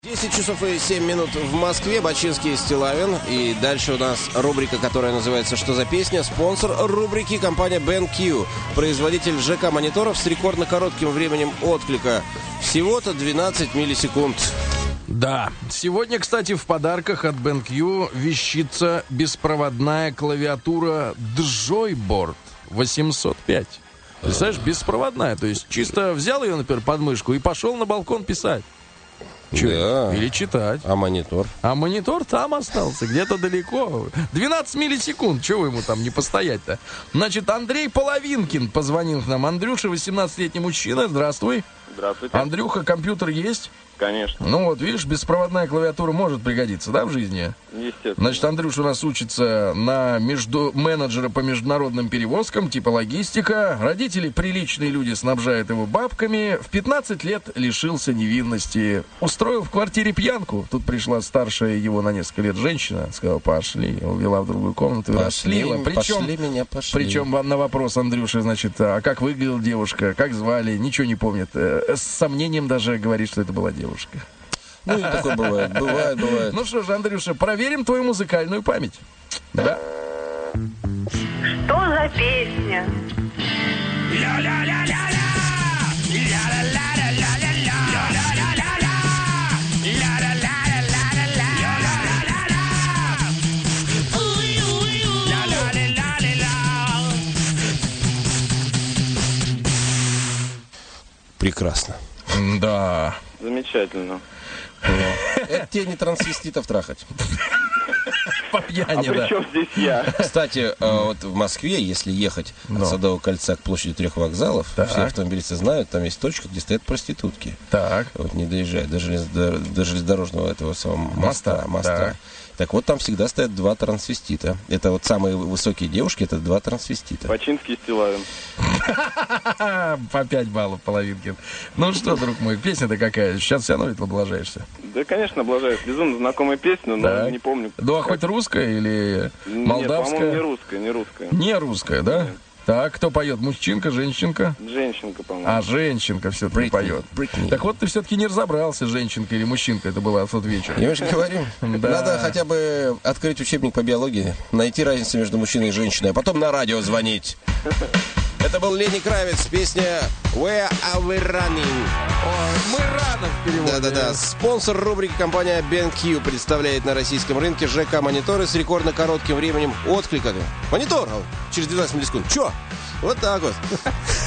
10 часов и 7 минут в Москве. Бачинский и Стилавин. И дальше у нас рубрика, которая называется «Что за песня?». Спонсор рубрики — компания BenQ. Производитель ЖК-мониторов с рекордно коротким временем отклика. Всего-то 12 миллисекунд. Да. Сегодня, кстати, в подарках от BenQ вещица беспроводная клавиатура Joyboard 805. Представляешь, беспроводная. То есть чисто взял ее, например, под мышку и пошел на балкон писать. Да. Или читать. А монитор? А монитор там остался, где-то далеко. 12 миллисекунд, чего ему там не постоять-то? Значит, Андрей Половинкин позвонил к нам. Андрюша, 18-летний мужчина, здравствуй. Здравствуйте. Андрюха, компьютер есть? Конечно. Ну вот, видишь, беспроводная клавиатура может пригодиться, да, в жизни? Естественно. Значит, Андрюша у нас учится на менеджера по международным перевозкам, типа логистика. Родители, приличные люди, снабжают его бабками. В 15 лет лишился невинности. Устроил в квартире пьянку. Тут пришла старшая его на несколько лет женщина. Сказала, пошли. Увела в другую комнату и расшлила. Причем на вопрос Андрюши, значит, а как выглядела девушка, как звали, ничего не помнит. С сомнением даже говорит, что это была девушка. Ну, и такое бывает. Бывает. Ну что ж, Андрюша, проверим твою музыкальную память. Да? Что за песня? Прекрасно. Да. Замечательно. Это тебе не трансвеститов трахать. По А пьяни, при да. чем здесь я? Кстати, вот в Москве, если ехать от Садового кольца к площади 3 вокзалов, все автомобилисты знают, там есть точка, где стоят проститутки. Так. Вот не доезжая до железнодорожного этого самого моста. Так. Так вот, там всегда стоят 2 трансвестита. Это вот самые высокие девушки, это 2 трансвестита. Бачинский и Стилавин. По 5 баллов Половинкин. Ну что, друг мой, песня-то какая? Сейчас все равно ведь облажаешься. Да, конечно, облажаюсь. Безумно знакомая песня, но Так. не помню. Ну, а хоть русская или молдавская? Нет, по-моему, не русская. Не русская, да? Нет. Так, кто поет? Мужчинка, женщинка? Женщинка, по-моему. А женщинка все-таки поет. Бритни. Так вот, ты все-таки не разобрался, женщинка или мужчинка это была в тот вечер. Я же говорю, Да. надо хотя бы открыть учебник по биологии, найти разницу между мужчиной и женщиной, а потом на радио звонить. Это был Ленни Кравиц, песня «Where are we running?». Мы рано в переводе. Да-да-да. Спонсор рубрики — компания BenQ представляет на российском рынке ЖК-мониторы с рекордно коротким временем отклика. Монитор! Через 12 миллисекунд. Чё? Вот так вот.